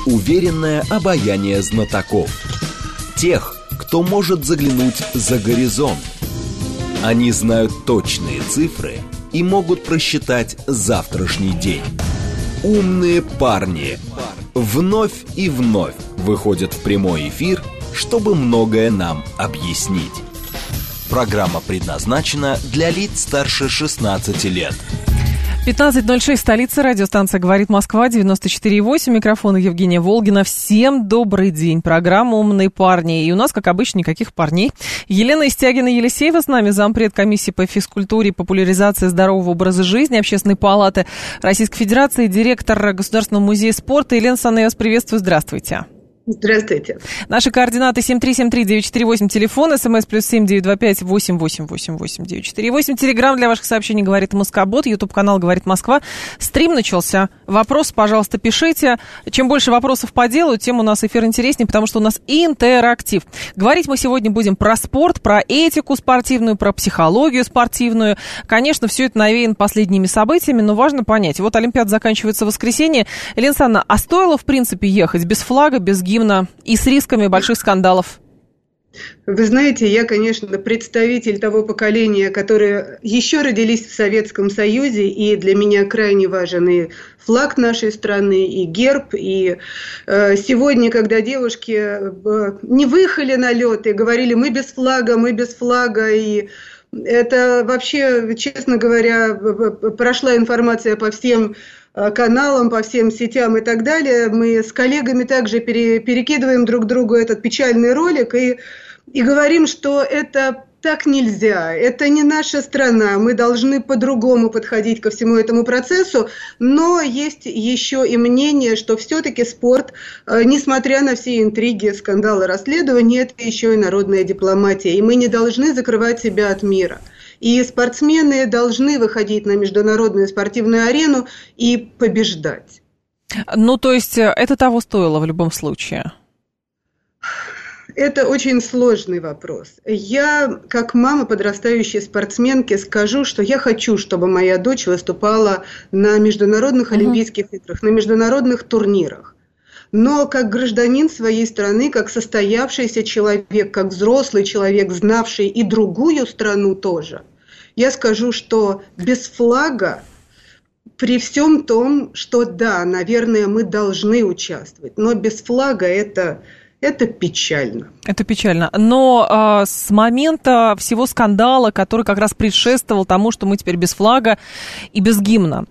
уверенное обаяние знатоков. Тех, кто может заглянуть за горизонт. Они знают точные цифры и могут просчитать завтрашний день. Умные парни вновь и вновь выходят в прямой эфир, чтобы многое нам объяснить. Программа предназначена для лиц старше 16 лет. 15:06, столица, радиостанция «Говорит Москва», 94,8, микрофон Евгения Волгина. Всем добрый день, программа «Умные парни». И у нас, как обычно, никаких парней. Елена Истягина-Елисеева с нами, зампред комиссии по физкультуре и популяризации здорового образа жизни Общественной палаты Российской Федерации, директор Государственного музея спорта. Елена Санна, я вас приветствую, здравствуйте. Здравствуйте. Наши координаты 7373948, телефон, смс +7 925 8888 948, телеграм для ваших сообщений «Говорит Москобот», ютуб-канал «Говорит Москва». Стрим начался. Вопросы, пожалуйста, пишите. Чем больше вопросов по делу, тем у нас эфир интереснее, потому что у нас интерактив. Говорить мы сегодня будем про спорт, про этику спортивную, про психологию спортивную. Конечно, все это навеяно последними событиями, но важно понять. Вот Олимпиада заканчивается в воскресенье. Елена Санна, а стоило, в принципе, ехать без флага, без гимна и с рисками больших скандалов? Вы знаете, я, конечно, представитель того поколения, которые еще родились в Советском Союзе, и для меня крайне важен и флаг нашей страны, и герб. И сегодня, когда девушки не выехали на лед и говорили мы без флага, и это вообще, честно говоря, прошла информация по всем каналам, по всем сетям и так далее. Мы с коллегами также перекидываем друг другу этот печальный ролик и говорим, что это так нельзя, это не наша страна, мы должны по-другому подходить ко всему этому процессу, но есть еще и мнение, что все-таки спорт, несмотря на все интриги, скандалы, расследования, это еще и народная дипломатия, и мы не должны закрывать себя от мира. И спортсмены должны выходить на международную спортивную арену и побеждать. Ну, то есть это того стоило в любом случае? Это очень сложный вопрос. Я, как мама подрастающей спортсменки, скажу, что я хочу, чтобы моя дочь выступала на международных Олимпийских играх, на международных турнирах. Но как гражданин своей страны, как состоявшийся человек, как взрослый человек, знавший и другую страну тоже, я скажу, что без флага, при всем том, что да, наверное, мы должны участвовать, но без флага это печально. Это печально. Но с момента всего скандала, который как раз предшествовал тому, что мы теперь без флага и без гимна,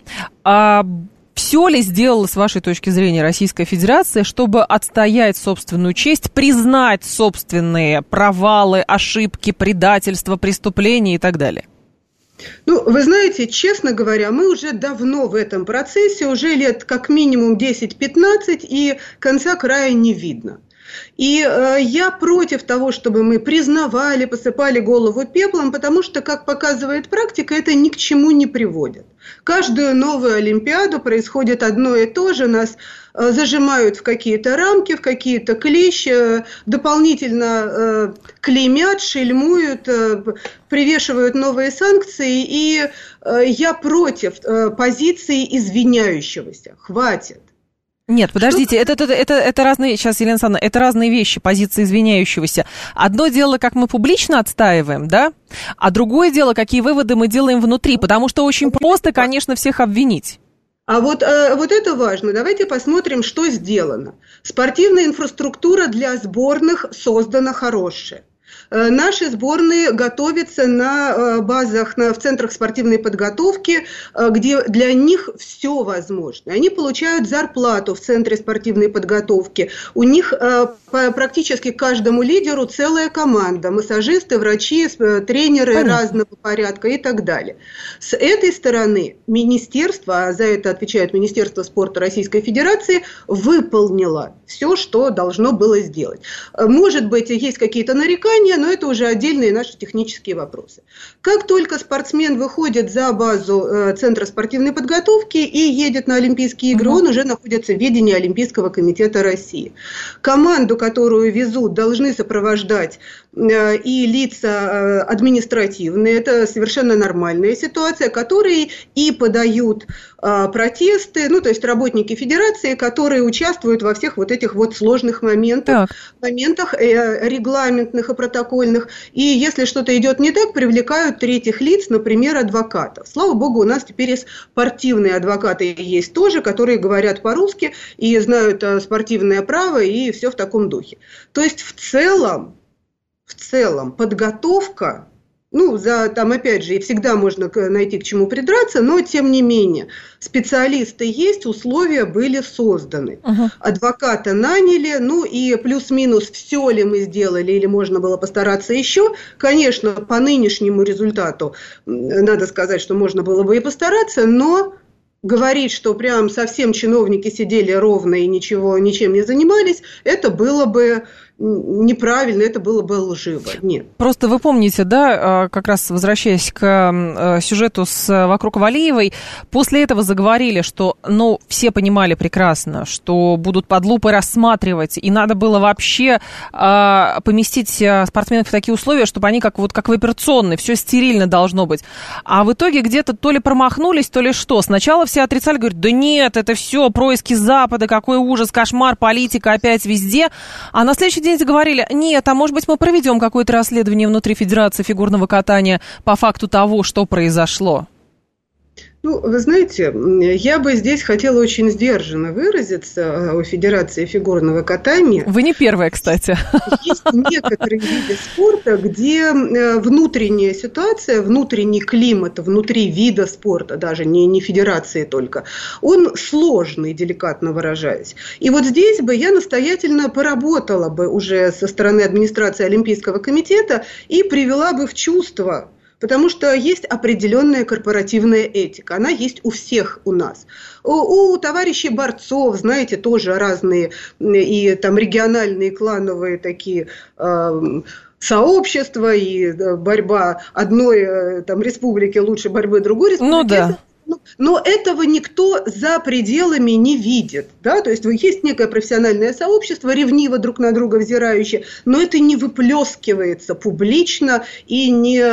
все ли сделала, с вашей точки зрения, Российская Федерация, чтобы отстоять собственную честь, признать собственные провалы, ошибки, предательства, преступления и так далее? Ну, вы знаете, честно говоря, мы уже давно в этом процессе, уже лет как минимум 10-15, и конца края не видно. И я против того, чтобы мы признавали, посыпали голову пеплом, потому что, как показывает практика, это ни к чему не приводит. Каждую новую Олимпиаду происходит одно и то же, нас зажимают в какие-то рамки, в какие-то клещи, дополнительно клеймят, шельмуют, привешивают новые санкции, и я против позиции извиняющегося. Хватит. Нет, подождите, это разные, сейчас, Елена Александровна, это разные вещи, позиции извиняющегося. Одно дело, как мы публично отстаиваем, да, а другое дело, какие выводы мы делаем внутри, потому что очень просто, конечно, всех обвинить. А вот это важно. Давайте посмотрим, что сделано. Спортивная инфраструктура для сборных создана хорошая. Наши сборные готовятся на базах, в центрах спортивной подготовки, где для них все возможно. Они получают зарплату в центре спортивной подготовки. У них практически каждому лидеру целая команда. Массажисты, врачи, тренеры разного порядка и так далее. С этой стороны министерство, а за это отвечает Министерство спорта Российской Федерации, выполнило все, что должно было сделать. Может быть, есть какие-то нарекания, но это уже отдельные наши технические вопросы. Как только спортсмен выходит за базу Центра спортивной подготовки и едет на Олимпийские игры, он уже находится в ведении Олимпийского комитета России. Команду, которую везут, должны сопровождать и лица административные, это совершенно нормальная ситуация, которые и подают протесты, то есть работники федерации, которые участвуют во всех вот этих вот сложных моментах регламентных и протокольных. И если что-то идет не так, привлекают третьих лиц, например, адвокатов. Слава богу, у нас теперь и спортивные адвокаты есть тоже, которые говорят по-русски и знают спортивное право и все в таком духе. То есть в целом подготовка, там опять же, и всегда можно найти к чему придраться, но тем не менее, специалисты есть, условия были созданы. Адвоката наняли, и плюс-минус все ли мы сделали или можно было постараться еще. Конечно, по нынешнему результату надо сказать, что можно было бы и постараться, но говорить, что прям совсем чиновники сидели ровно и ничем не занимались, это было бы неправильно, это было бы лживо. Нет. Просто вы помните, да, как раз возвращаясь к сюжету вокруг Валиевой, после этого заговорили, что, все понимали прекрасно, что будут под лупой рассматривать, и надо было вообще поместить спортсменов в такие условия, чтобы они как в операционной, все стерильно должно быть. А в итоге где-то то ли промахнулись, то ли что. Сначала все отрицали, говорят, да нет, это все происки Запада, какой ужас, кошмар, политика опять везде. А на следующий день заговорили, нет, а может быть мы проведем какое-то расследование внутри Федерации фигурного катания по факту того, что произошло? Вы знаете, я бы здесь хотела очень сдержанно выразиться о Федерации фигурного катания. Вы не первая, кстати. Есть некоторые виды спорта, где внутренняя ситуация, внутренний климат внутри вида спорта, даже не федерации только, он сложный, деликатно выражаясь. И вот здесь бы я настоятельно поработала бы уже со стороны администрации Олимпийского комитета и привела бы в чувство. Потому что есть определенная корпоративная этика. Она есть у всех у нас. У товарищей борцов, знаете, тоже разные и там региональные, клановые такие сообщества, и борьба одной там республики лучше борьбы другой республики. Да. Но этого никто за пределами не видит. Да? То есть есть некое профессиональное сообщество, ревниво друг на друга взирающее, но это не выплескивается публично и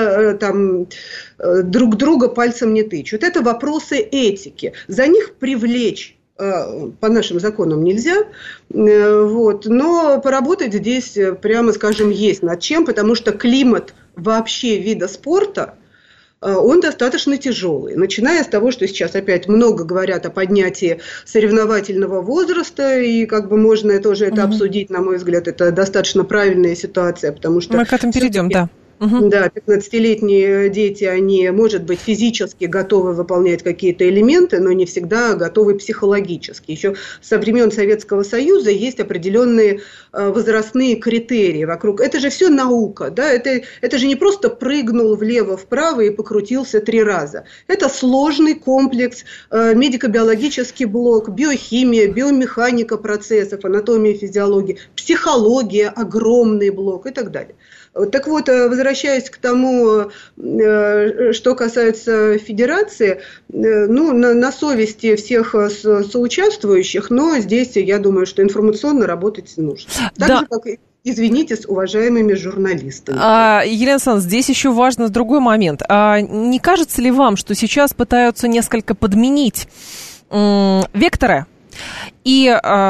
друг друга пальцем не тычут. Это вопросы этики. За них привлечь по нашим законам нельзя, но поработать здесь, прямо скажем, есть над чем, потому что климат вообще вида спорта, он достаточно тяжелый. Начиная с того, что сейчас опять много говорят о поднятии соревновательного возраста, и можно тоже это обсудить, на мой взгляд, это достаточно правильная ситуация, потому что... Мы к этому перейдем, да. Да, 15-летние дети, они, может быть, физически готовы выполнять какие-то элементы, но не всегда готовы психологически. Еще со времен Советского Союза есть определенные возрастные критерии вокруг. Это же все наука, да? Это же не просто прыгнул влево-вправо и покрутился 3 раза. Это сложный комплекс, медико-биологический блок, биохимия, биомеханика процессов, анатомия, физиология, психология, огромный блок и так далее. Так вот, возвращаясь к тому, что касается федерации, на совести всех соучаствующих, но здесь, я думаю, что информационно работать нужно. Так же, как и, извините, с уважаемыми журналистами. Елена Александровна, здесь еще важно другой момент. Не кажется ли вам, что сейчас пытаются несколько подменить векторы? И,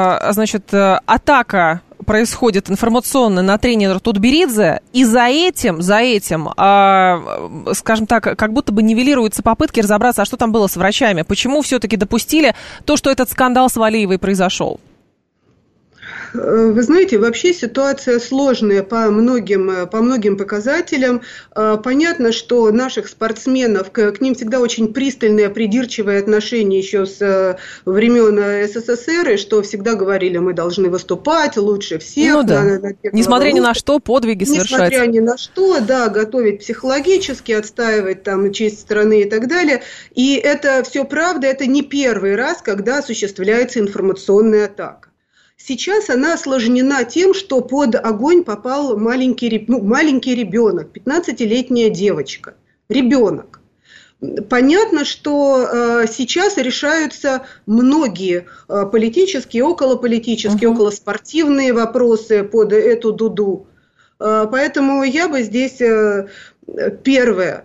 атака происходит информационно на тренера Тутберидзе, и за этим, скажем так, как будто бы нивелируются попытки разобраться, а что там было с врачами, почему все-таки допустили то, что этот скандал с Валиевой произошел. Вы знаете, вообще ситуация сложная по многим показателям. Понятно, что наших спортсменов, к ним всегда очень пристальное, придирчивое отношение еще с времен СССР, и что всегда говорили, мы должны выступать лучше всех. Несмотря ни на что, подвиги совершать. Несмотря ни на что, готовить психологически, отстаивать честь страны и так далее. И это все правда, это не первый раз, когда осуществляется информационная атака. Сейчас она осложнена тем, что под огонь попал маленький ребенок, 15-летняя девочка, ребенок. Понятно, что сейчас решаются многие политические, околополитические, околоспортивные вопросы под эту дуду. Поэтому я бы здесь, первое,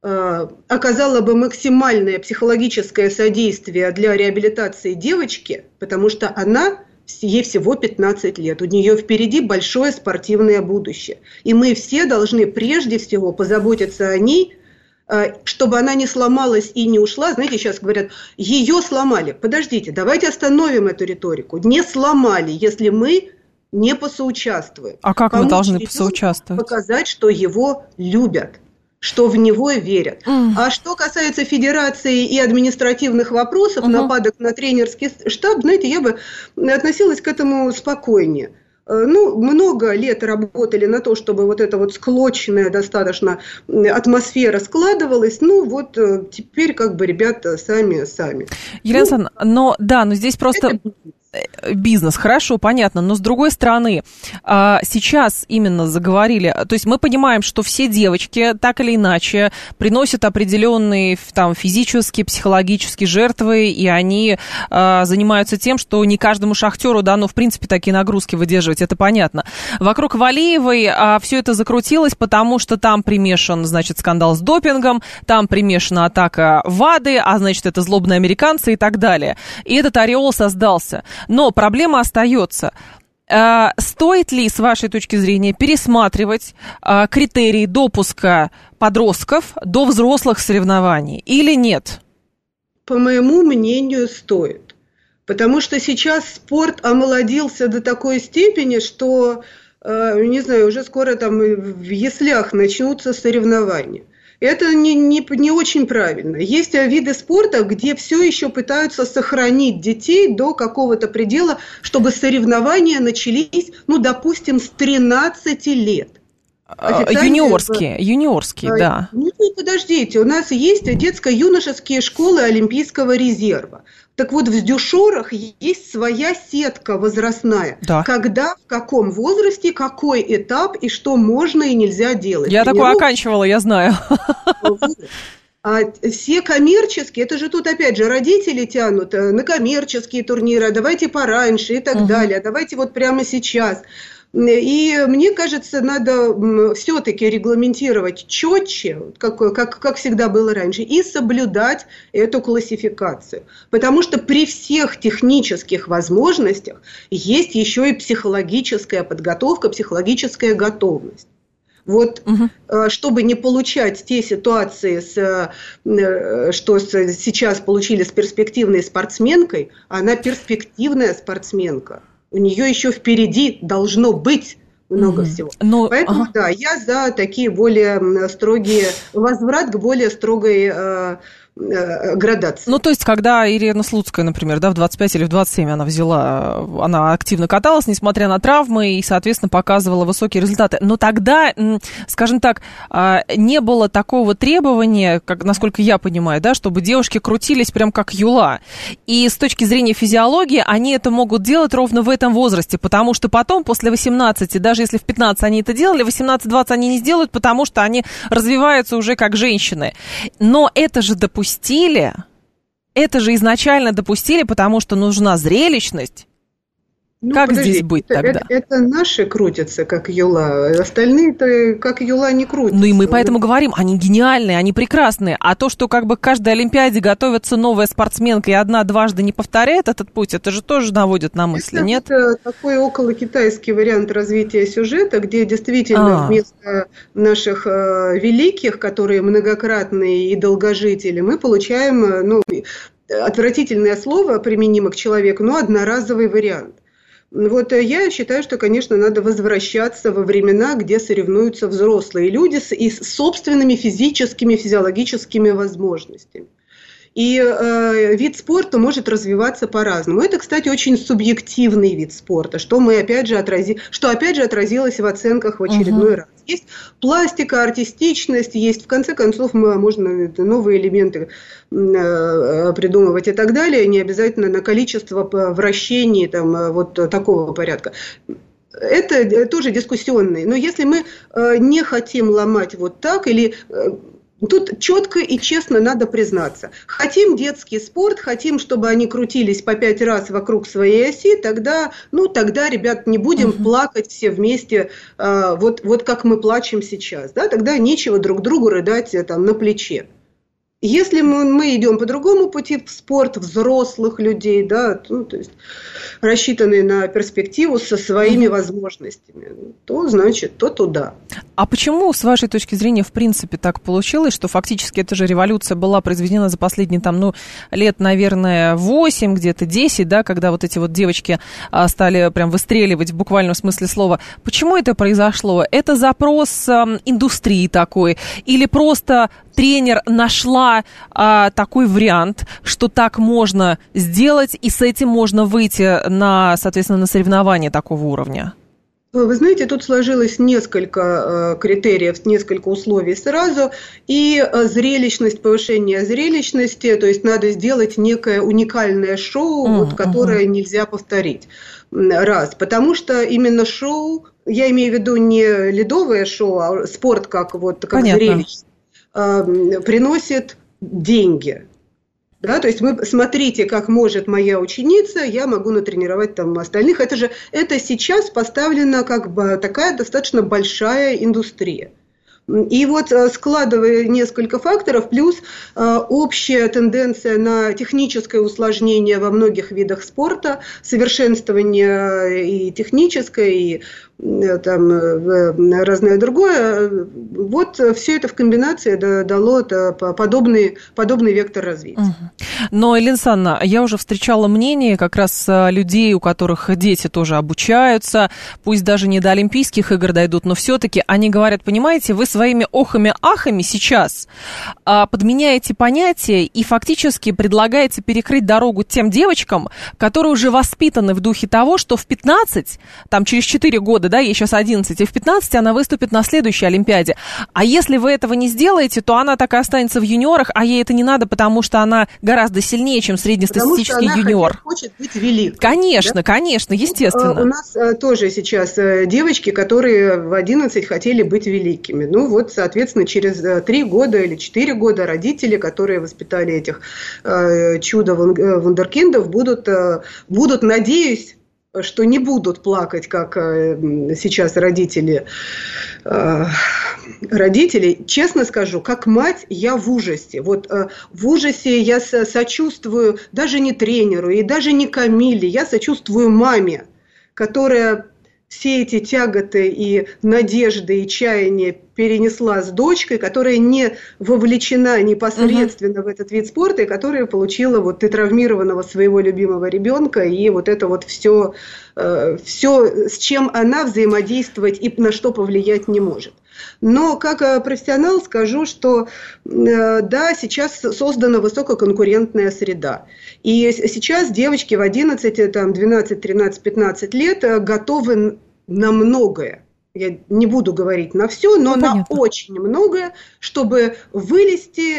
оказала бы максимальное психологическое содействие для реабилитации девочки, потому что ей всего 15 лет, у нее впереди большое спортивное будущее. И мы все должны прежде всего позаботиться о ней, чтобы она не сломалась и не ушла. Знаете, сейчас говорят, ее сломали. Подождите, давайте остановим эту риторику. Не сломали, если мы не посоучаствуем. А как мы должны посоучаствовать? Показать, что его любят, что в него верят. А что касается федерации и административных вопросов, нападок на тренерский штаб, знаете, я бы относилась к этому спокойнее. Много лет работали на то, чтобы вот эта вот склочная достаточно атмосфера складывалась. Теперь как бы ребята сами. Елена Александровна, но здесь просто... Бизнес, хорошо, понятно, но с другой стороны, сейчас именно заговорили, то есть мы понимаем, что все девочки так или иначе приносят определенные там физические, психологические жертвы, и они занимаются тем, что не каждому шахтеру дано, в принципе, такие нагрузки выдерживать, это понятно. Вокруг Валиевой все это закрутилось, потому что там примешан, значит, скандал с допингом, там примешана атака ВАДы, значит, это злобные американцы и так далее. И этот ореол создался. Но проблема остается. Стоит ли, с вашей точки зрения, пересматривать критерии допуска подростков до взрослых соревнований или нет? По моему мнению, стоит. Потому что сейчас спорт омолодился до такой степени, что, не знаю, уже скоро там в яслях начнутся соревнования. Это не очень правильно. Есть виды спорта, где все еще пытаются сохранить детей до какого-то предела, чтобы соревнования начались, допустим, с 13 лет. Юниорские, да. Подождите, у нас есть детско-юношеские школы Олимпийского резерва. Так вот, в дюшорах есть своя сетка возрастная. Да. Когда, в каком возрасте, какой этап и что можно и нельзя делать. Я такое оканчивала, я знаю. А все коммерческие, это же тут опять же родители тянут на коммерческие турниры, давайте пораньше и так далее, давайте вот прямо сейчас. И мне кажется, надо все-таки регламентировать четче, как всегда было раньше, и соблюдать эту классификацию. Потому что при всех технических возможностях есть еще и психологическая подготовка, психологическая готовность. Чтобы не получать те ситуации, что сейчас получили с перспективной спортсменкой, она перспективная спортсменка. У нее еще впереди должно быть много всего. Поэтому, я за такие более строгие, возврат к более строгой градации. То есть, когда Ирина Слуцкая, например, в 25 или в 27 она активно каталась, несмотря на травмы, и, соответственно, показывала высокие результаты. Но тогда, скажем так, не было такого требования, насколько я понимаю, чтобы девушки крутились прям как юла. И с точки зрения физиологии, они это могут делать ровно в этом возрасте, потому что потом, после 18, даже если в 15 они это делали, в 18-20 они не сделают, потому что они развиваются уже как женщины. Но это же Это же изначально допустили, потому что нужна зрелищность. Как здесь быть тогда? Это наши крутятся, как юла. Остальные-то, как юла, не крутятся. И мы поэтому говорим, они гениальные, они прекрасные. А то, что к каждой Олимпиаде готовится новая спортсменка и одна дважды не повторяет этот путь, это же тоже наводит на мысли, нет? Это такой околокитайский вариант развития сюжета, где действительно вместо наших великих, которые многократные и долгожители, мы получаем, отвратительное слово применимо к человеку, но одноразовый вариант. Я считаю, что, конечно, надо возвращаться во времена, где соревнуются взрослые люди с собственными физическими, физиологическими возможностями. И вид спорта может развиваться по-разному. Это, кстати, очень субъективный вид спорта, что опять же отразилось в оценках в очередной раз. Есть пластика, артистичность, есть, в конце концов, можно новые элементы придумывать и так далее, не обязательно на количество вращений такого порядка. Это тоже дискуссионные. Но если мы не хотим ломать вот так или... Тут четко и честно надо признаться. Хотим детский спорт, хотим, чтобы они крутились по 5 раз вокруг своей оси, тогда, ребят, не будем плакать все вместе, вот как мы плачем сейчас. Да? Тогда нечего друг другу рыдать там, на плече. Если мы идем по другому пути в спорт взрослых людей, да, то есть рассчитанные на перспективу со своими возможностями, то значит, то туда. А почему, с вашей точки зрения, в принципе так получилось, что фактически эта же революция была произведена за последние лет, наверное, 8, где-то 10, да, когда вот эти вот девочки стали прям выстреливать в буквальном смысле слова. Почему это произошло? Это запрос индустрии такой? Или просто тренер нашла такой вариант, что так можно сделать, и с этим можно выйти соответственно, на соревнования такого уровня? Вы знаете, тут сложилось несколько критериев, несколько условий сразу. И зрелищность, повышение зрелищности, то есть надо сделать некое уникальное шоу, которое нельзя повторить. Раз. Потому что именно шоу, я имею в виду не ледовое шоу, а спорт как зрелище, приносит деньги. Да, то есть смотрите, как может моя ученица, я могу натренировать там остальных. Это сейчас поставлено как бы такая достаточно большая индустрия. И вот складывая несколько факторов, плюс общая тенденция на техническое усложнение во многих видах спорта, совершенствование и техническое, и там разное другое, вот все это в комбинации дало подобный вектор развития. Но, Елена Александровна, я уже встречала мнение как раз людей, у которых дети тоже обучаются, пусть даже не до Олимпийских игр дойдут, но все-таки они говорят, понимаете, вы своими охами-ахами сейчас подменяете понятия и фактически предлагаете перекрыть дорогу тем девочкам, которые уже воспитаны в духе того, что в 15, там через 4 года, да, ей сейчас 11, и в 15 она выступит на следующей Олимпиаде. А если вы этого не сделаете, то она так и останется в юниорах, а ей это не надо, потому что она гораздо сильнее, чем среднестатистический юниор. Потому что она хочет быть великой. Конечно, да? Конечно, естественно. У нас тоже сейчас девочки, которые в 11 хотели быть великими. Ну вот, соответственно, через 3 года или 4 года родители, которые воспитали этих чудо-вундеркиндов, будут, надеюсь, что не будут плакать, как сейчас родители. Честно скажу, как мать, я в ужасе. Вот в ужасе я сочувствую даже не тренеру и даже не Камиле, я сочувствую маме, которая все эти тяготы и надежды и чаяния перенесла с дочкой, которая не вовлечена непосредственно в этот вид спорта, и которая получила и травмированного своего любимого ребенка, и вот это вот все, с чем она взаимодействовать и на что повлиять не может. Но как профессионал скажу, что да, сейчас создана высококонкурентная среда. И сейчас девочки в 11, 12, 13, 15 лет готовы на многое. Я не буду говорить на все, но на очень многое, чтобы вылезти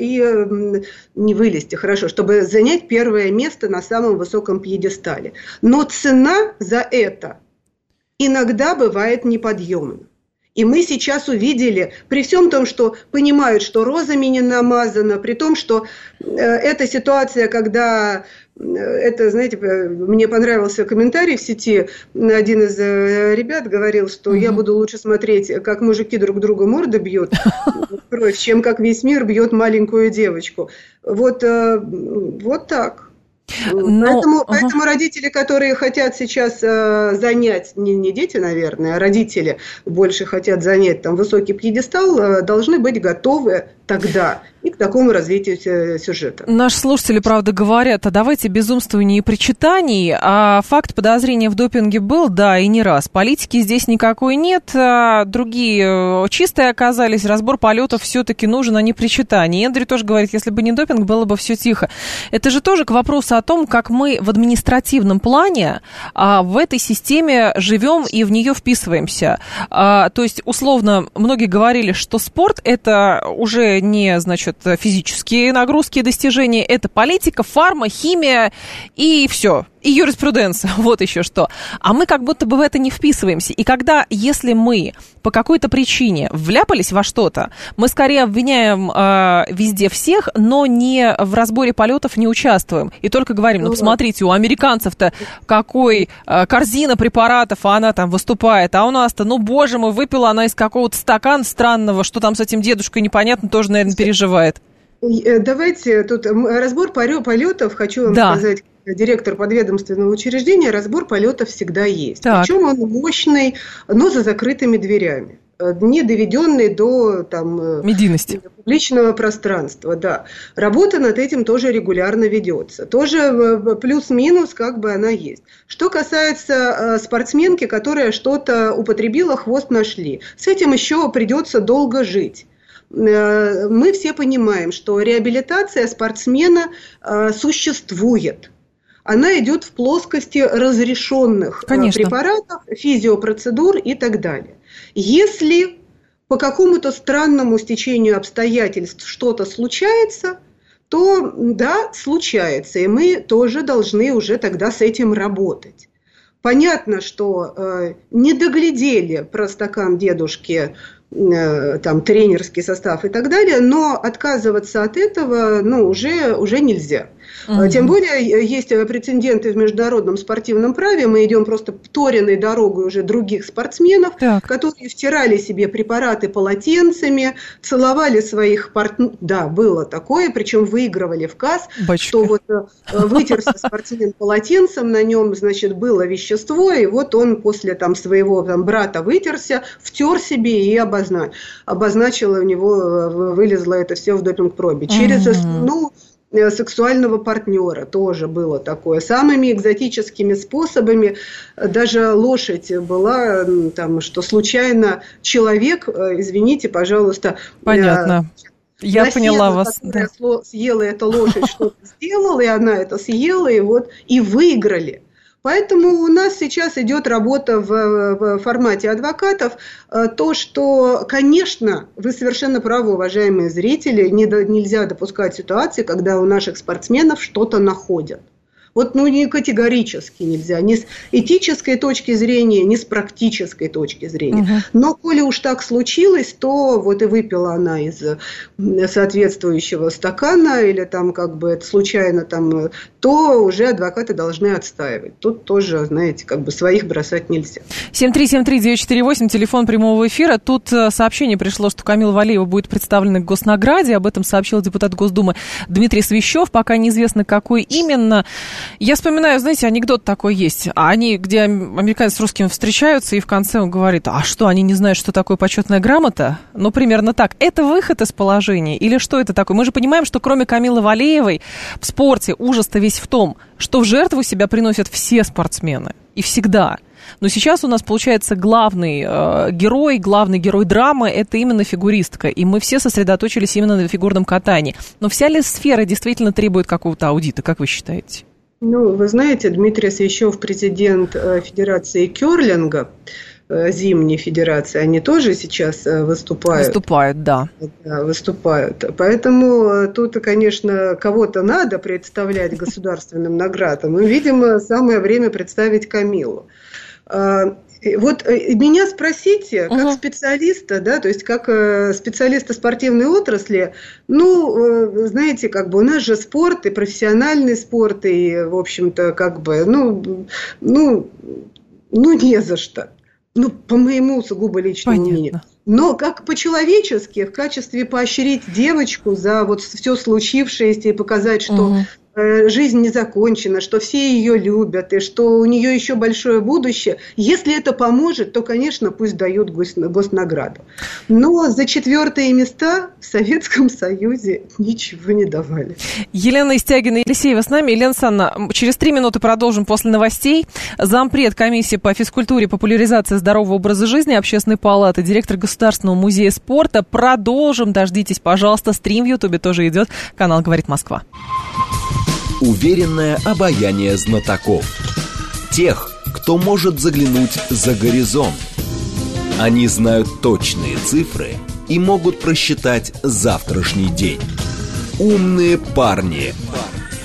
чтобы занять первое место на самом высоком пьедестале. Но цена за это иногда бывает неподъемна. И мы сейчас увидели, при всем том, что понимают, что розами не намазано, при том, что эта ситуация, когда, это, знаете, мне понравился комментарий в сети, один из ребят говорил, что я буду лучше смотреть, как мужики друг друга морды бьют, кровь, чем как весь мир бьет маленькую девочку. Вот так. Поэтому родители, которые хотят сейчас занять, не дети, наверное, а родители больше хотят занять там высокий пьедестал, должны быть готовы тогда и к такому развитию сюжета. Наши слушатели, правда, говорят, а давайте безумствований и причитаний. А факт подозрения в допинге был, да, и не раз. Политики здесь никакой нет, другие чистые оказались. Разбор полетов все-таки нужен, а не причитание. Эндрю тоже говорит, если бы не допинг, было бы все тихо. Это же тоже к вопросу о том, как мы в административном плане в этой системе живем и в нее вписываемся. То есть, условно, многие говорили, что спорт – это уже не, значит, физические нагрузки и достижения, это политика, фарма, химия и все. И юриспруденция, вот еще что. А мы как будто бы в это не вписываемся. И когда, если мы по какой-то причине вляпались во что-то, мы скорее обвиняем везде всех, но не в разборе полетов не участвуем. И только говорим, ну, посмотрите, у американцев-то какой корзина препаратов, а она там выступает. А у нас-то, ну, боже мой, выпила она из какого-то стакана странного, что там с этим дедушкой непонятно, тоже, наверное, переживает. Давайте тут разбор полетов, хочу вам сказать, директор подведомственного учреждения, разбор полетов всегда есть. Так. Причем он мощный, но за закрытыми дверями, не доведенный до медийности, публичного пространства. Да. Работа над этим тоже регулярно ведется. Тоже плюс-минус как бы она есть. Что касается спортсменки, которая что-то употребила, хвост нашли. С этим еще придется долго жить. Мы все понимаем, что реабилитация спортсмена существует. Она идет в плоскости разрешенных препаратов, физиопроцедур и так далее. Если по какому-то странному стечению обстоятельств что-то случается, то да, случается, и мы тоже должны уже тогда с этим работать. Понятно, что не доглядели про стакан дедушки, там, тренерский состав и так далее, но отказываться от этого уже нельзя. Тем более есть прецеденты в международном спортивном праве. Мы идем просто торенной дорогой уже других спортсменов, которые втирали себе препараты полотенцами, целовали своих партнеров. Да, было такое, причем выигрывали в КАС, что вот вытерся спортсмен полотенцем, на нем, значит, было вещество, и вот он после своего брата вытерся, втер себе и обозначил, у него вылезло это все в допинг-пробе. Через сексуального партнера тоже было такое. Самыми экзотическими способами. Даже лошадь была, что случайно человек, извините, пожалуйста. Понятно. Я поняла вас. Да. Съела эта лошадь, что-то сделала, и она это съела, и выиграли. Поэтому у нас сейчас идет работа в формате адвокатов. То, что, конечно, вы совершенно правы, уважаемые зрители, нельзя допускать ситуации, когда у наших спортсменов что-то находят. Не категорически нельзя, ни с этической точки зрения, ни с практической точки зрения. Но, коли уж так случилось, то и выпила она из соответствующего стакана, или это случайно, то уже адвокаты должны отстаивать. Тут тоже, знаете, своих бросать нельзя. 7373948, телефон прямого эфира. Тут сообщение пришло, что Камила Валиева будет представлена к госнаграде. Об этом сообщил депутат Госдумы Дмитрий Свищев. Пока неизвестно, какой именно. Я вспоминаю, знаете, анекдот такой есть. Где американец с русским встречаются, и в конце он говорит, а что, они не знают, что такое почетная грамота? Примерно так. Это выход из положения? Или что это такое? Мы же понимаем, что кроме Камилы Валиевой в спорте ужас-то весь в том, что в жертву себя приносят все спортсмены. И всегда. Но сейчас у нас, получается, главный герой драмы – это именно фигуристка. И мы все сосредоточились именно на фигурном катании. Но вся ли сфера действительно требует какого-то аудита, как вы считаете? Вы знаете, Дмитрий Свищев, президент Федерации кёрлинга, зимней федерации, они тоже сейчас выступают. Выступают, да. Выступают. Поэтому тут, конечно, кого-то надо представлять государственным наградам. И, видимо, самое время представить Камилу. Меня спросите, как специалиста, то есть как специалиста спортивной отрасли, знаете, у нас же спорт, и профессиональный спорт, и, в общем-то, не за что. По моему сугубо личному мнению. Но как по-человечески, в качестве поощрить девочку за все случившееся и показать, что жизнь не закончена, что все ее любят и что у нее еще большое будущее. Если это поможет, то, конечно, пусть дают госнаграду. Но за 4-е места в Советском Союзе ничего не давали. Елена Истягина-Елисеева с нами. Елена Александровна, через 3 минуты продолжим после новостей. Зампред комиссии по физкультуре и популяризации здорового образа жизни Общественной палаты, директор Государственного музея спорта. Продолжим. Дождитесь, пожалуйста. Стрим в Ютубе тоже идет. Канал «Говорит Москва». Уверенное обаяние знатоков. Тех, кто может заглянуть за горизонт. Они знают точные цифры и могут просчитать завтрашний день. Умные парни.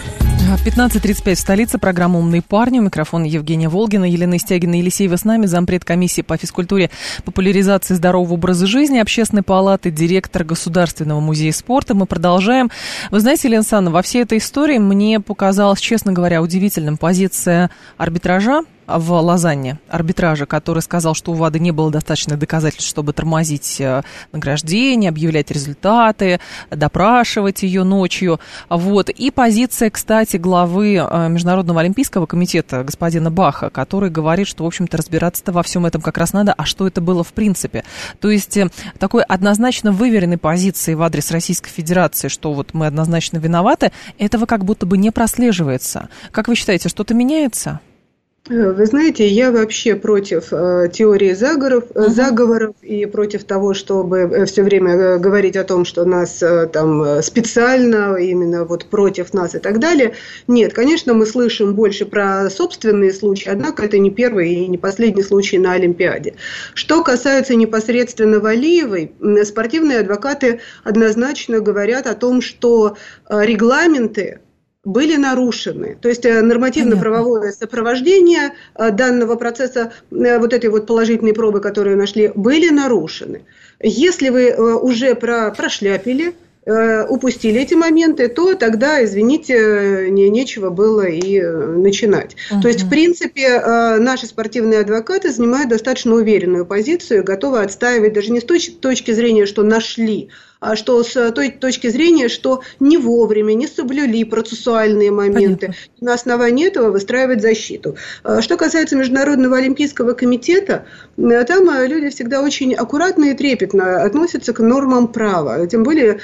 15:35 в столице. Программа «Умные парни». У микрофона Евгения Волгина, Елена Истягина-Елисеева с нами, зампред комиссии по физкультуре, популяризации здорового образа жизни Общественной палаты, директор Государственного музея спорта. Мы продолжаем. Вы знаете, Елена Александровна, во всей этой истории мне показалась, честно говоря, удивительным позиция арбитража в Лозанне, арбитража, который сказал, что у ВАДА не было достаточных доказательств, чтобы тормозить награждение, объявлять результаты, допрашивать ее ночью. Вот. И позиция, кстати, главы Международного олимпийского комитета господина Баха, который говорит, что, в общем-то, разбираться-то во всем этом как раз надо, а что это было в принципе. То есть такой однозначно выверенной позиции в адрес Российской Федерации, что вот мы однозначно виноваты, этого как будто бы не прослеживается. Как вы считаете, что-то меняется? Вы знаете, я вообще против теории заговоров и против того, чтобы все время говорить о том, что нас там специально, именно вот против нас и так далее. Нет, конечно, мы слышим больше про собственные случаи, однако это не первый и не последний случай на Олимпиаде. Что касается непосредственно Валиевой, спортивные адвокаты однозначно говорят о том, что регламенты были нарушены. То есть нормативно-правовое сопровождение данного процесса, вот этой вот положительной пробы, которые нашли, были нарушены. Если вы уже прошляпили, упустили эти моменты, то тогда, извините, нечего было и начинать. То есть, в принципе, наши спортивные адвокаты занимают достаточно уверенную позицию, готовы отстаивать даже не с той точки зрения, что нашли, а что с той точки зрения, что не вовремя, не соблюли процессуальные моменты. Понятно. На основании этого выстраивать защиту. Что касается Международного олимпийского комитета, там люди всегда очень аккуратно и трепетно относятся к нормам права. Тем более,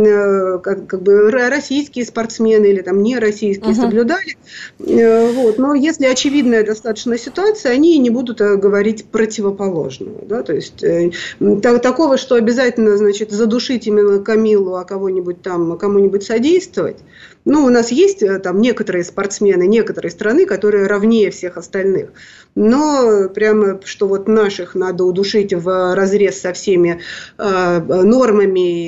как бы российские спортсмены или там не российские соблюдали. Вот. Но если очевидная достаточно ситуация, они не будут говорить противоположного. Да? То есть такого, что обязательно, значит, задушить именно Камилу, а кого-нибудь там, кому-нибудь содействовать. Ну, у нас есть там некоторые спортсмены, некоторые страны, которые равнее всех остальных. Но прямо, что вот наших надо удушить в разрез со всеми нормами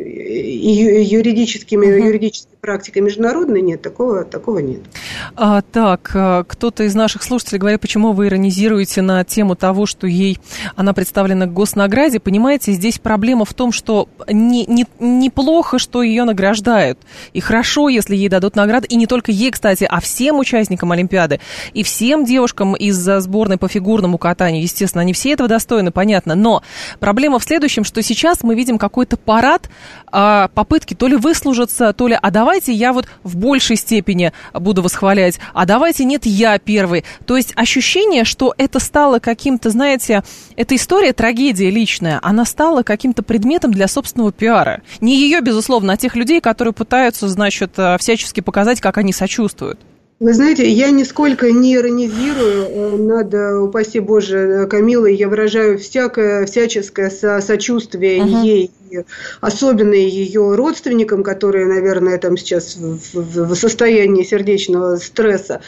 и юридическими практикой международной, нет, такого нет. Так, кто-то из наших слушателей говорит, почему вы иронизируете на тему того, что она представлена к госнаграде. Понимаете, здесь проблема в том, что неплохо, что ее награждают. И хорошо, если ей дадут награды. И не только ей, кстати, а всем участникам Олимпиады. И всем девушкам из сборной по фигурному катанию. Естественно, они все этого достойны, понятно. Но проблема в следующем, что сейчас мы видим какой-то парад, попытки то ли выслужиться, то ли давайте я вот в большей степени буду восхвалять, а давайте нет, я первый. То есть ощущение, что это стало каким-то, знаете, эта история, трагедия личная, она стала каким-то предметом для собственного пиара. Не ее, безусловно, а тех людей, которые пытаются, значит, всячески показать, как они сочувствуют. Вы знаете, я нисколько не иронизирую над, упаси Боже, Камилой. Я выражаю всяческое сочувствие ей, особенно ее родственникам, которые, наверное, там сейчас в состоянии сердечного стресса.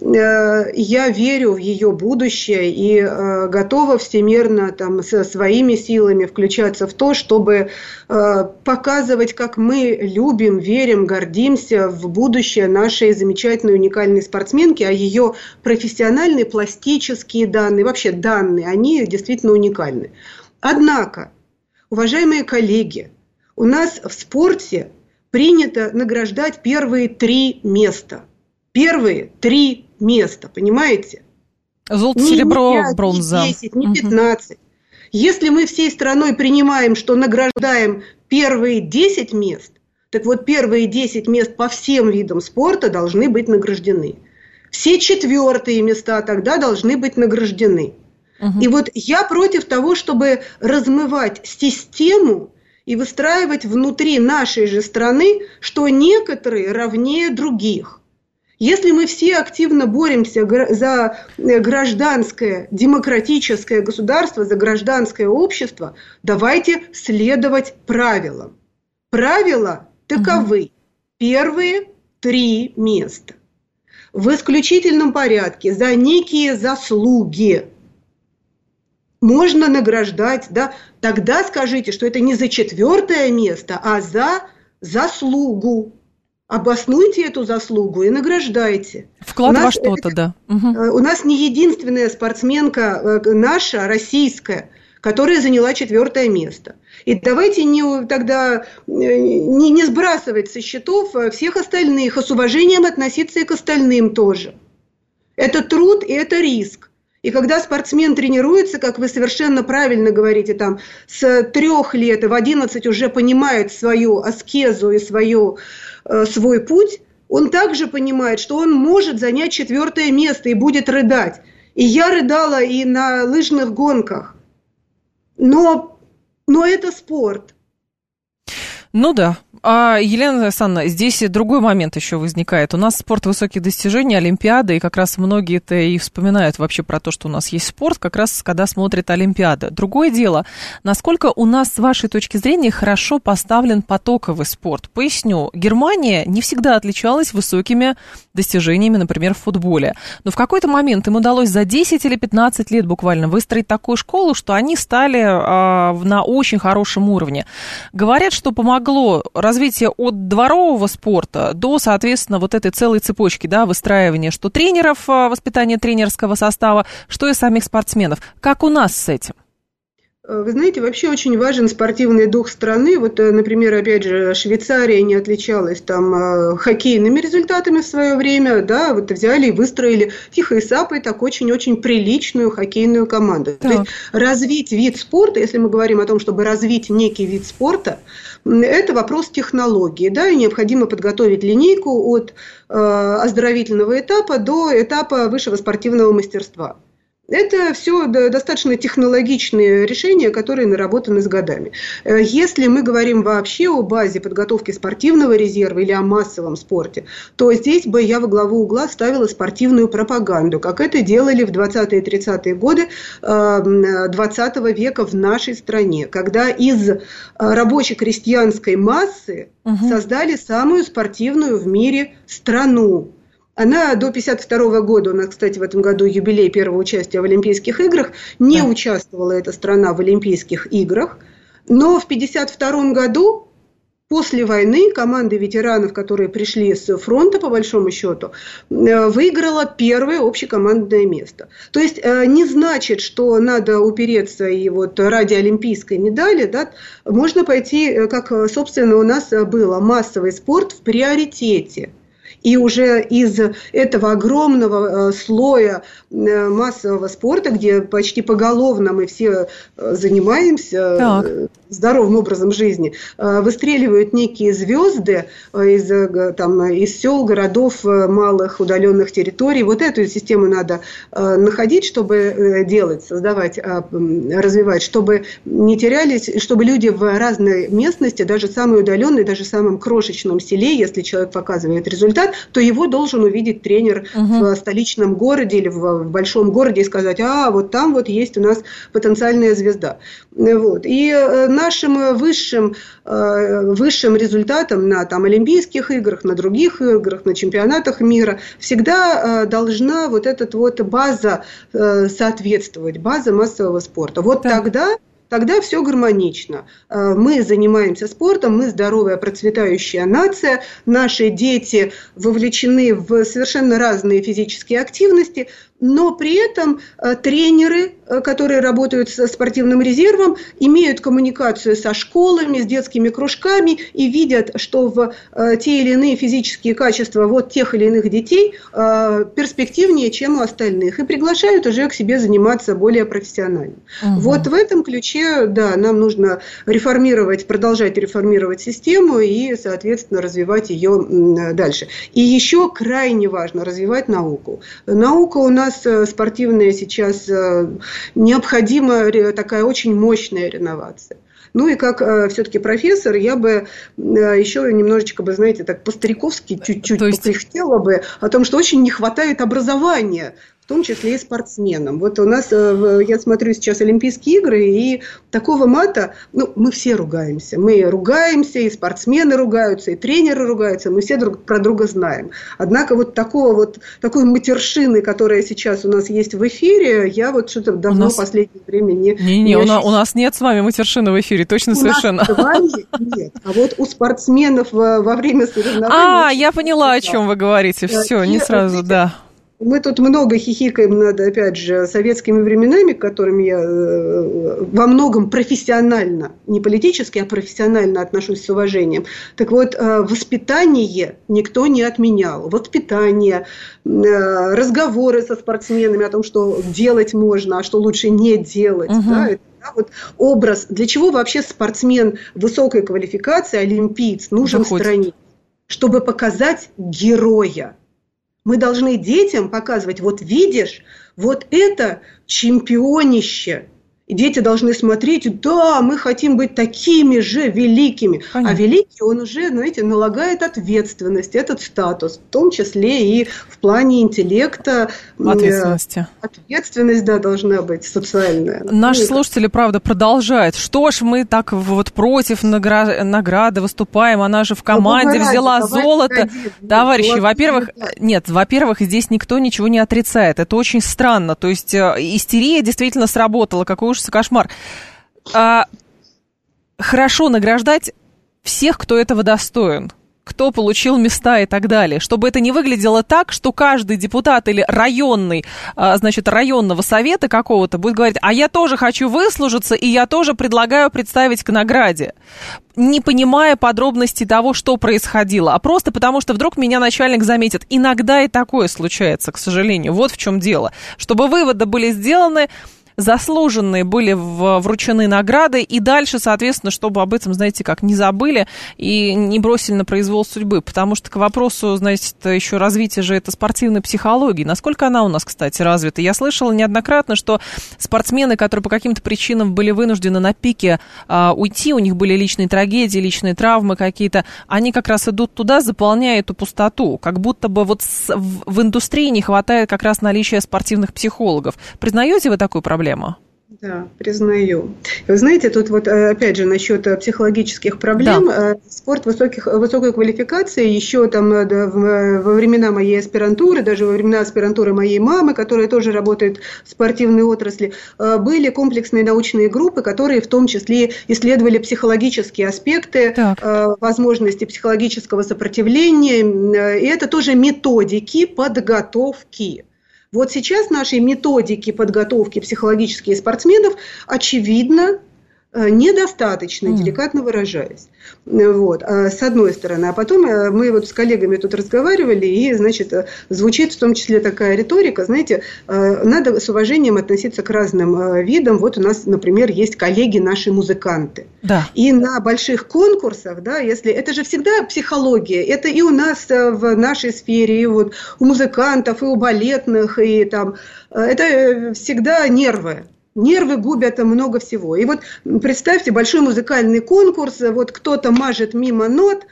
Я верю в ее будущее и готова всемирно там, со своими силами включаться в то, чтобы показывать, как мы любим, верим, гордимся в будущее нашей замечательной, уникальной спортсменки, а ее профессиональные, пластические данные, вообще данные, они действительно уникальны. Однако, уважаемые коллеги, у нас в спорте принято награждать первые 3 места. Первые 3 места, понимаете? Золото, серебро, бронза. Не 10, не 15. Если мы всей страной принимаем, что награждаем первые 10 мест, так вот, первые 10 мест по всем видам спорта должны быть награждены. Все 4 места тогда должны быть награждены. И вот я против того, чтобы размывать систему и выстраивать внутри нашей же страны, что некоторые равнее других. Если мы все активно боремся за гражданское, демократическое государство, за гражданское общество, давайте следовать правилам. Правила таковы. Первые 3 места. В исключительном порядке за некие заслуги можно награждать, да, тогда скажите, что это не за 4 место, а за заслугу. обоснуйте эту заслугу и награждайте. Вклад во что-то, да. У нас не единственная спортсменка наша, российская, которая заняла 4 место. И давайте тогда не сбрасывать со счетов всех остальных, а с уважением относиться и к остальным тоже. Это труд и это риск. И когда спортсмен тренируется, как вы совершенно правильно говорите, там, с 3 лет и в 11 уже понимает свою аскезу и свой путь, он также понимает, что он может занять 4 место и будет рыдать. И я рыдала и на лыжных гонках. Но это спорт. Ну да. А, Елена Александровна, здесь другой момент еще возникает. У нас спорт высоких достижений, Олимпиада, и как раз многие-то и вспоминают вообще про то, что у нас есть спорт, как раз когда смотрят Олимпиады. Другое дело, насколько у нас, с вашей точки зрения, хорошо поставлен потоковый спорт. Поясню, Германия не всегда отличалась высокими достижениями, например, в футболе. Но в какой-то момент им удалось за 10 или 15 лет буквально выстроить такую школу, что они стали на очень хорошем уровне. Говорят, что помогло развитие от дворового спорта до, соответственно, вот этой целой цепочки, да, выстраивания что тренеров, воспитания тренерского состава, что и самих спортсменов. Как у нас с этим? Вы знаете, вообще очень важен спортивный дух страны. Вот, например, опять же, Швейцария не отличалась там хоккейными результатами в свое время, да, вот взяли и выстроили тихой сапой так очень-очень приличную хоккейную команду. То есть развить вид спорта, если мы говорим о том, чтобы развить некий вид спорта, это вопрос технологии, да, и необходимо подготовить линейку от оздоровительного этапа до этапа высшего спортивного мастерства. Это все достаточно технологичные решения, которые наработаны с годами. Если мы говорим вообще о базе подготовки спортивного резерва или о массовом спорте, то здесь бы я во главу угла ставила спортивную пропаганду, как это делали в 20-е и 30-е годы 20 века в нашей стране, когда из рабоче-крестьянской массы создали самую спортивную в мире страну. Она до 1952 года, у нас, кстати, в этом году юбилей первого участия в Олимпийских играх, не участвовала эта страна в Олимпийских играх, но в 1952 году, после войны, команда ветеранов, которые пришли с фронта, по большому счету, выиграла первое общекомандное место. То есть не значит, что надо упереться и вот ради олимпийской медали, да, можно пойти, как, собственно, у нас было, массовый спорт в приоритете. И уже из этого огромного слоя массового спорта, где почти поголовно мы все занимаемся здоровым образом жизни, выстреливают некие звезды из сел, городов, малых удаленных территорий. Вот эту систему надо находить, чтобы делать, создавать, развивать, чтобы не терялись, чтобы люди в разной местности, даже самой удаленной, даже в самом крошечном селе, если человек показывает результат, то его должен увидеть тренер в столичном городе или в большом городе и сказать: вот там вот есть у нас потенциальная звезда. Вот. И нашим высшим результатом на Олимпийских играх, на других играх, на чемпионатах мира всегда должна вот эта вот база соответствовать, база массового спорта. Вот тогда все гармонично. Мы занимаемся спортом, мы здоровая, процветающая нация, наши дети вовлечены в совершенно разные физические активности, но при этом тренеры, которые работают со спортивным резервом, имеют коммуникацию со школами, с детскими кружками и видят, что в те или иные физические качества вот тех или иных детей перспективнее, чем у остальных, и приглашают уже к себе заниматься более профессионально. Вот в этом ключе, да, нам нужно продолжать реформировать систему и, соответственно, развивать ее дальше. И еще крайне важно развивать науку. Наука у нас спортивная сейчас необходима, такая очень мощная реновация. Ну и как все-таки профессор, я бы еще немножечко бы, знаете, так по-стариковски чуть-чуть покряхтела бы о том, что очень не хватает образования в том числе и спортсменам. Вот у нас, я смотрю сейчас Олимпийские игры, и такого мата, мы все ругаемся. Мы ругаемся, и спортсмены ругаются, и тренеры ругаются, мы все друг про друга знаем. Однако вот такой матершины, которая сейчас у нас есть в эфире, я вот что-то давно в последнее время не ощущаю. У нас нет с вами матершины в эфире, точно, совершенно. У нас с вами нет, а вот у спортсменов во время соревнований... Я поняла, о чем вы говорите, все, не сразу, да. Мы тут много хихикаем над, опять же, советскими временами, к которым я во многом профессионально, не политически, а профессионально отношусь с уважением. Так вот, воспитание никто не отменял. Воспитание, разговоры со спортсменами о том, что делать можно, а что лучше не делать. Да, вот образ. Для чего вообще спортсмен высокой квалификации, олимпиец, нужен в стране? Чтобы показать героя. Мы должны детям показывать, вот видишь, вот это чемпионище. И дети должны смотреть, да, мы хотим быть такими же великими. Понятно. А великий, он уже, знаете, налагает ответственность, этот статус, в том числе и в плане интеллекта. Ответственности. Ответственность, да, должна быть социальная. Наши слушатели, правда, продолжают. Что ж мы так вот против награды выступаем? Она же в команде взяла золото. Товарищи, во-первых, здесь никто ничего не отрицает. Это очень странно. То есть истерия действительно сработала. Какой ужас и кошмар. Хорошо награждать всех, кто этого достоин, кто получил места и так далее, чтобы это не выглядело так, что каждый депутат или районного совета какого-то будет говорить, а я тоже хочу выслужиться, и я тоже предлагаю представить к награде, не понимая подробностей того, что происходило, а просто потому, что вдруг меня начальник заметит. Иногда и такое случается, к сожалению. Вот в чем дело. Чтобы выводы были сделаны, заслуженные были вручены награды, и дальше, соответственно, чтобы об этом, знаете, как не забыли и не бросили на произвол судьбы, потому что к вопросу, знаете, еще развития же это спортивной психологии. Насколько она у нас, кстати, развита? Я слышала неоднократно, что спортсмены, которые по каким-то причинам были вынуждены на пике уйти, у них были личные трагедии, личные травмы какие-то, они как раз идут туда, заполняя эту пустоту, как будто бы вот в индустрии не хватает как раз наличия спортивных психологов. Признаете вы такую проблему? Да, признаю. Вы знаете, тут вот опять же насчет психологических проблем. Да. Спорт высокой квалификации еще там во времена моей аспирантуры, даже во времена аспирантуры моей мамы, которая тоже работает в спортивной отрасли, были комплексные научные группы, которые в том числе исследовали психологические аспекты, возможности психологического сопротивления. И это тоже методики подготовки. Вот сейчас наши методики подготовки психологических спортсменов, очевидно, недостаточно, деликатно выражаясь. Вот, с одной стороны. А потом мы вот с коллегами тут разговаривали, и, значит, звучит в том числе такая риторика, знаете, надо с уважением относиться к разным видам. Вот у нас, например, есть коллеги наши музыканты. Да. И на больших конкурсах, да, если это же всегда психология, это и у нас в нашей сфере, и вот у музыкантов, и у балетных, и там, это всегда нервы. Нервы губят много всего. И вот представьте, большой музыкальный конкурс, вот кто-то мажет мимо нот,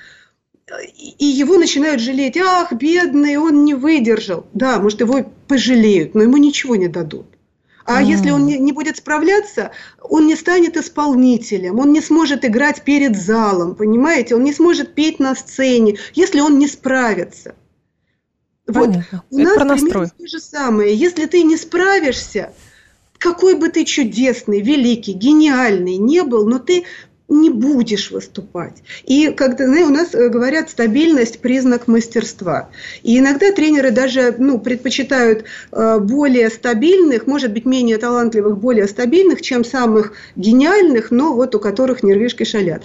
и его начинают жалеть. Ах, бедный, он не выдержал. Да, может, его пожалеют, но ему ничего не дадут. А если он не будет справляться, он не станет исполнителем, он не сможет играть перед залом, понимаете? Он не сможет петь на сцене, если он не справится. Вот у нас примерно то же самое. Если ты не справишься, какой бы ты чудесный, великий, гениальный не был, но ты не будешь выступать. И, когда у нас говорят, стабильность – признак мастерства. И иногда тренеры даже предпочитают более стабильных, может быть, менее талантливых, более стабильных, чем самых гениальных, но вот у которых нервишки шалят.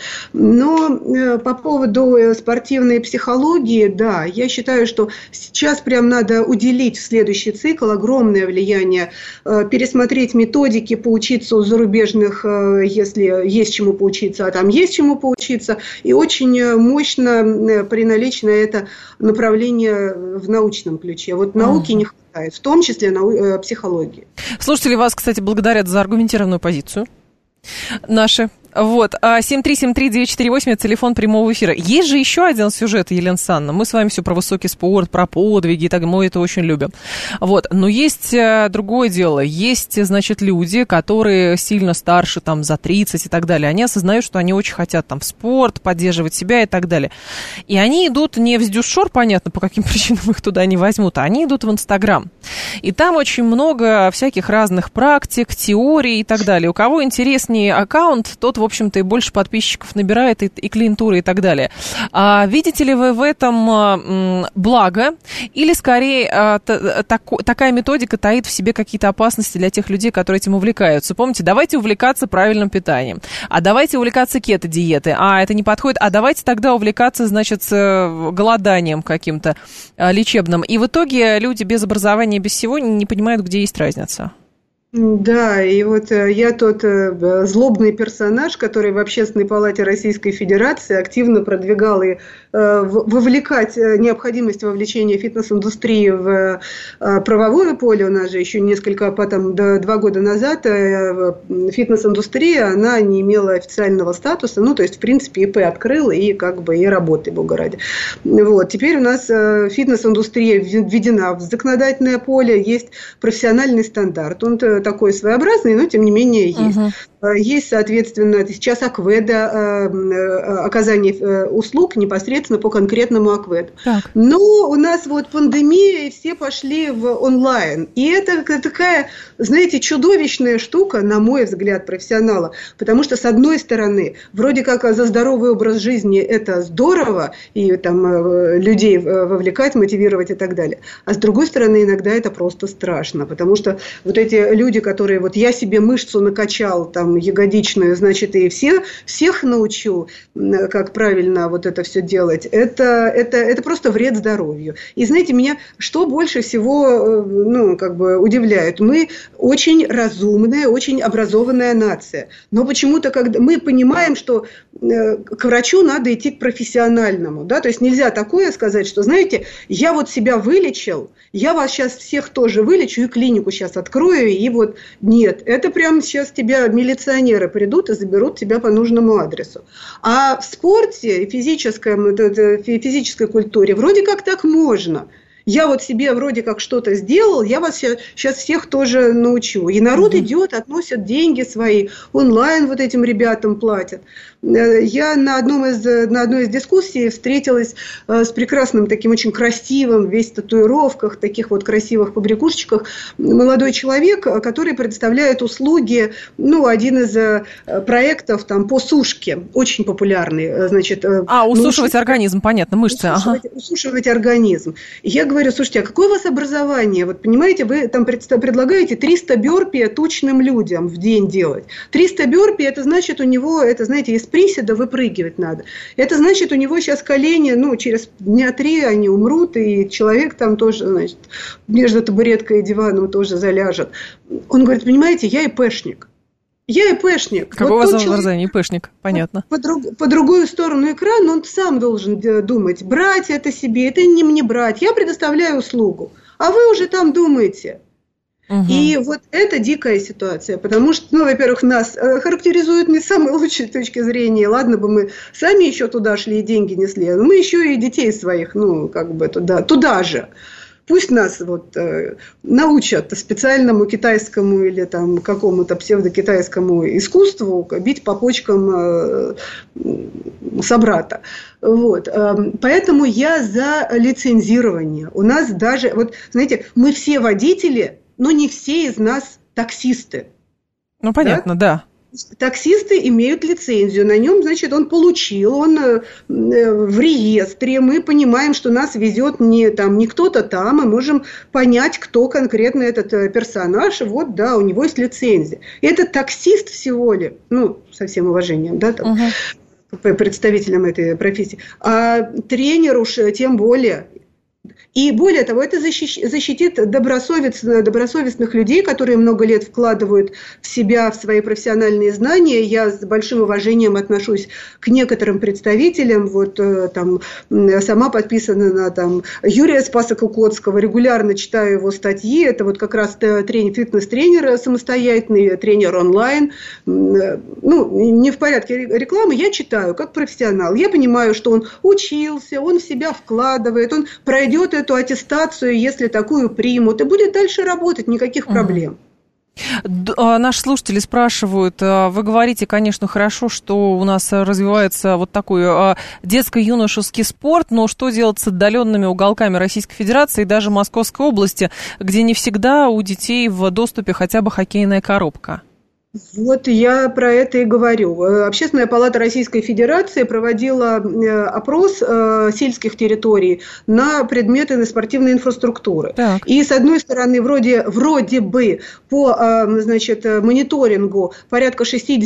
Но по поводу спортивной психологии, да, я считаю, что сейчас прям надо уделить в следующий цикл огромное влияние, пересмотреть методики, поучиться у зарубежных, если есть чему поучиться, а там есть чему поучиться, и очень мощно приналечь на это направление в научном ключе. Вот науки не хватает, в том числе психологии. Слушатели вас, кстати, благодарят за аргументированную позицию. Наши Вот, 7373948, это телефон прямого эфира. Есть же еще один сюжет, Елена Санна. Мы с вами все про высокий спорт, про подвиги, так мы это очень любим. Вот, но есть другое дело. Есть, значит, люди, которые сильно старше, там, за 30 и так далее. Они осознают, что они очень хотят там в спорт, поддерживать себя и так далее. И они идут не в Сдюсшор, понятно, по каким причинам их туда не возьмут, а они идут в Инстаграм. И там очень много всяких разных практик, теорий и так далее. У кого интереснее аккаунт, тот, в общем-то, и больше подписчиков набирает, и клиентуры, и так далее. Видите ли вы в этом благо? Или, скорее, такая методика таит в себе какие-то опасности для тех людей, которые этим увлекаются? Помните, давайте увлекаться правильным питанием, а давайте увлекаться кето-диетой, это не подходит, а давайте тогда увлекаться, значит, голоданием каким-то лечебным. И в итоге люди без образования, без всего не понимают, где есть разница. Да, и вот я тот злобный персонаж, который в Общественной палате Российской Федерации активно продвигал и вовлекать необходимость вовлечения фитнес-индустрии в правовое поле. У нас же еще потом 2 года назад фитнес-индустрия, она не имела официального статуса, то есть, в принципе, ИП открыла и и работай, бога ради. Вот. Теперь у нас фитнес-индустрия введена в законодательное поле, есть профессиональный стандарт, он такой своеобразный, но тем не менее есть. Есть, соответственно, сейчас АКВЭДа, оказание услуг непосредственно по конкретному АКВЭДу. Но у нас пандемия, и все пошли в онлайн. И это такая, знаете, чудовищная штука, на мой взгляд, профессионала. Потому что, с одной стороны, вроде как за здоровый образ жизни это здорово, и там людей вовлекать, мотивировать и так далее. А с другой стороны, иногда это просто страшно. Потому что вот эти люди, которые я себе мышцу накачал, там, ягодичную, значит, и всех научу, как правильно это все делать, это просто вред здоровью. И знаете, меня что больше всего удивляет? Мы очень разумная, очень образованная нация. Но почему-то, когда мы понимаем, что к врачу надо идти к профессиональному, да, то есть нельзя такое сказать, что, знаете, я себя вылечил, я вас сейчас всех тоже вылечу и клинику сейчас открою, и нет, это прямо сейчас тебя милиционеры придут и заберут тебя по нужному адресу. А в спорте и физической культуре вроде как так можно. Я себе вроде как что-то сделал, я вас сейчас всех тоже научу. И народ идет, относят деньги свои, онлайн этим ребятам платят. Я на одной из дискуссий встретилась с прекрасным, таким очень красивым, весь в татуировках, таких красивых побрякушечках, молодой человек, который предоставляет услуги, один из проектов там, по сушке, очень популярный. Значит, усушивать организм, понятно, мышцы. Усушивать организм. Я говорю, слушайте, а какое у вас образование? Понимаете, вы там предлагаете 300 бёрпи тучным людям в день делать. 300 бёрпи, это значит у него, знаете, из приседа выпрыгивать надо. Это значит, у него сейчас колени, через дня 3 они умрут, и человек там тоже, значит, между табуреткой и диваном тоже заляжет. Он говорит, понимаете, я ИПшник. Я ИПшник. Какое у вас образование? ИПшник, понятно. По другую сторону экрана он сам должен думать, брать это себе, это не брать. Я предоставляю услугу, а вы уже там думаете. И это дикая ситуация, потому что, во-первых, нас характеризует не с самой лучшей точки зрения. Ладно бы мы сами еще туда шли и деньги несли, но мы еще и детей своих, туда же. Пусть нас научат специальному китайскому или там какому-то псевдокитайскому искусству бить по почкам собрата. Поэтому я за лицензирование. У нас даже, знаете, мы все водители, но не все из нас таксисты. Понятно, да. Таксисты имеют лицензию, на нем, значит, он получил, он в реестре, мы понимаем, что нас везет не кто-то там, мы можем понять, кто конкретно этот персонаж, у него есть лицензия. И этот таксист всего лишь, со всем уважением, да, там, представителям этой профессии, а тренер уж тем более. И более того, это защитит добросовестных людей, которые много лет вкладывают в себя, в свои профессиональные знания. Я с большим уважением отношусь к некоторым представителям. Вот там сама подписана на там Юрия Спаса-Кукоцкого, регулярно читаю его статьи. Это вот как раз фитнес-тренер самостоятельный, тренер онлайн. Не в порядке рекламы, я читаю как профессионал. Я понимаю, что он учился, он в себя вкладывает, он пройдет эту аттестацию, если такую примут, и будет дальше работать, никаких проблем. Наши слушатели спрашивают, вы говорите, конечно, хорошо, что у нас развивается вот такой детско-юношеский спорт, но что делать с отдаленными уголками Российской Федерации и даже Московской области, где не всегда у детей в доступе хотя бы хоккейная коробка? Вот я про это и говорю. Общественная палата Российской Федерации проводила опрос сельских территорий на предметы спортивной инфраструктуры. Так. И с одной стороны, вроде бы по мониторингу порядка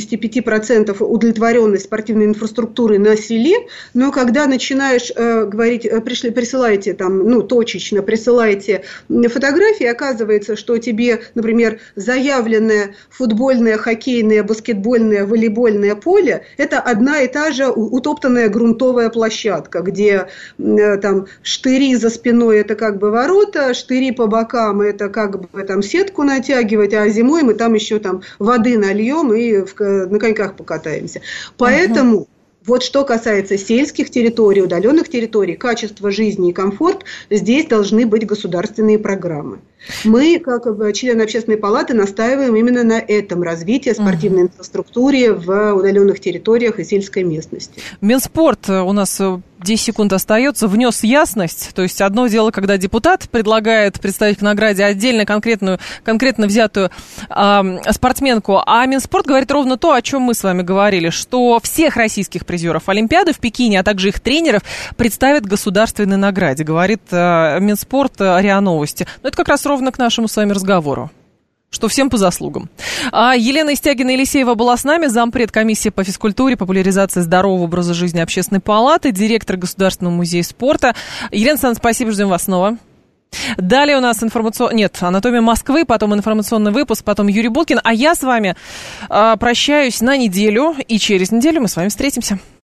65% удовлетворенность спортивной инфраструктуры на селе, но когда начинаешь говорить, присылайте там, точечно присылайте фотографии, оказывается, что тебе, например, заявленная футбольная, хоккейное, баскетбольное, волейбольное поле – это одна и та же утоптанная грунтовая площадка, где там штыри за спиной – это как бы ворота, штыри по бокам – это как бы там сетку натягивать, а зимой мы там еще там воды нальем и на коньках покатаемся. Поэтому… Вот что касается сельских территорий, удаленных территорий, качество жизни и комфорт, здесь должны быть государственные программы. Мы, как члены общественной палаты, настаиваем именно на этом развитии спортивной инфраструктуры в удаленных территориях и сельской местности. Минспорт, у нас 10 секунд остается, внес ясность. То есть одно дело, когда депутат предлагает представить к награде отдельно конкретно взятую спортсменку, а Минспорт говорит ровно то, о чем мы с вами говорили, что всех российских призеров Олимпиады в Пекине, а также их тренеров представят государственной награде, говорит Минспорт РИА Новости. Но это как раз ровно к нашему с вами разговору, что всем по заслугам. Елена Истягина-Елисеева была с нами, зампред комиссии по физкультуре, популяризации здорового образа жизни Общественной палаты, директор Государственного музея спорта. Елена Александровна, спасибо, ждем вас снова. Далее у нас «Анатомия Москвы», потом информационный выпуск, потом Юрий Буткин. А я с вами прощаюсь на неделю, и через неделю мы с вами встретимся.